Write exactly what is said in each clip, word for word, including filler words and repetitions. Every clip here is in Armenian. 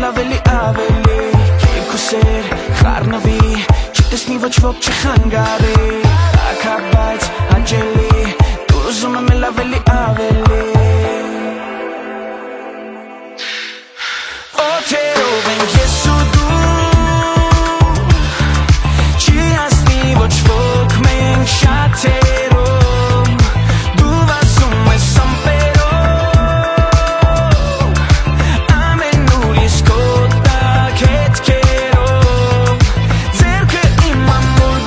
ավելի ավելի Երկու սեր խառնվի Չտեսնի ոչ ոք չխանգարի Ակա բայց հաճելի Դու ուզում եմ էլ ավելի ավելի Օթերով են ես ու դու Չի հասնի ոչ ոք մենք շատերով Դու վազում ես ամպերով Ամեն ուր ես քո տակ հետքերով Ձեռքը իմ ամուր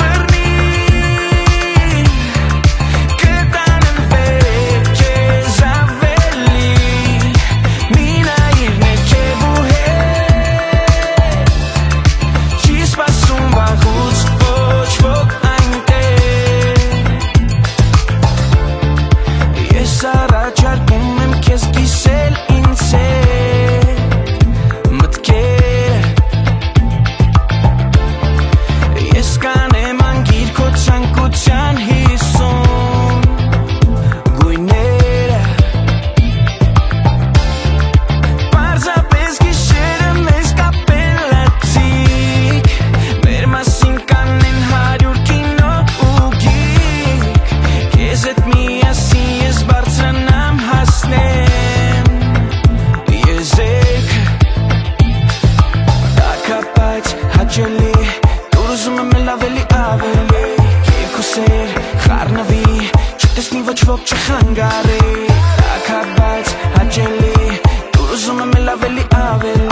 բռնի Կտանեմ վերև քեզ ավելի Մի նայիր ներքև ու հետ Չի սպասում վաղուց ոչ ոք Ես առաջարկում եմ քեզ կիսել ինձ հետ Մտքեր Ես կանեմ անգիր քո ցանկության հիսուն Գույները Պարզապես գիշերը մեզ կապելացիկ Մեր մասին կանեն հարյուր կինո ու գիկ Քեզ հետ միասին ես բարձրանամ հասնեմ Եզեքը Տակապած հաճելի Դու ուզում եմ էլ ավելի ավելի Երկու սեր խառնվի Չտեսնի ոչ ոք չխանգարի Տակապած հաճելի Դու ուզում եմ էլ ավելի ավելի